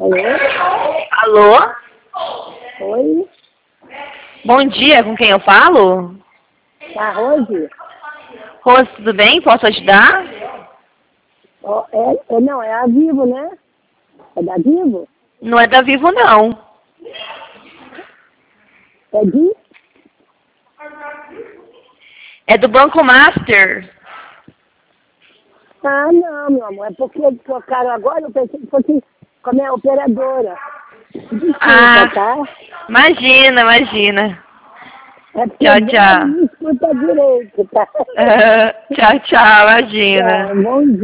Alô? Alô? Oi? Bom dia, com quem eu falo? Tá, Rose? Rose, tudo bem? Posso ajudar? Não, é a Vivo, né? É da Vivo? Não é da Vivo, não. É de? É do Banco Master. Ah, não, meu amor. É porque eles trocaram agora, eu pensei que fosse como é a operadora. Desculpa, tá? Imagina, imagina. É porque Tchau, Deus tchau. me escuta direito, tá? Tchau, tchau, imagina. Tá, bom dia.